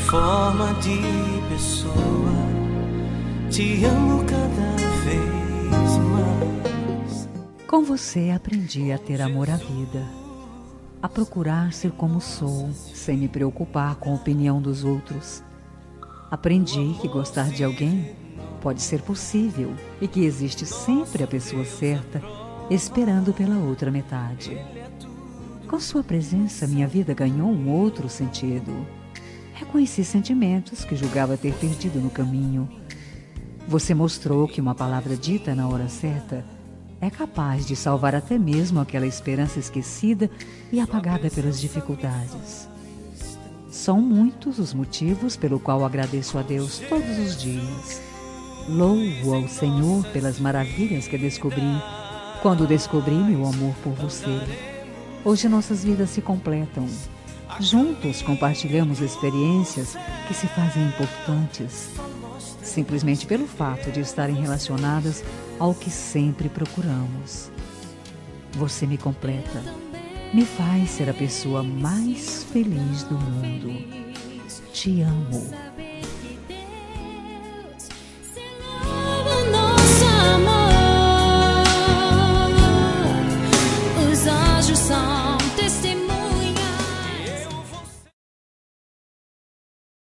forma de pessoa. Te amo cada vez mais. Com você aprendi a ter amor à vida, a procurar ser como sou, sem me preocupar com a opinião dos outros. Aprendi que gostar de alguém pode ser possível e que existe sempre a pessoa certa esperando pela outra metade. Com sua presença, minha vida ganhou um outro sentido. Reconheci sentimentos que julgava ter perdido no caminho. Você mostrou que uma palavra dita na hora certa é capaz de salvar até mesmo aquela esperança esquecida e apagada pelas dificuldades. São muitos os motivos pelo qual agradeço a Deus todos os dias. Louvo ao Senhor pelas maravilhas que descobri quando descobri meu amor por você. Hoje nossas vidas se completam. Juntos compartilhamos experiências que se fazem importantes, simplesmente pelo fato de estarem relacionadas ao que sempre procuramos. Você me completa, me faz ser a pessoa mais feliz do mundo. Te amo.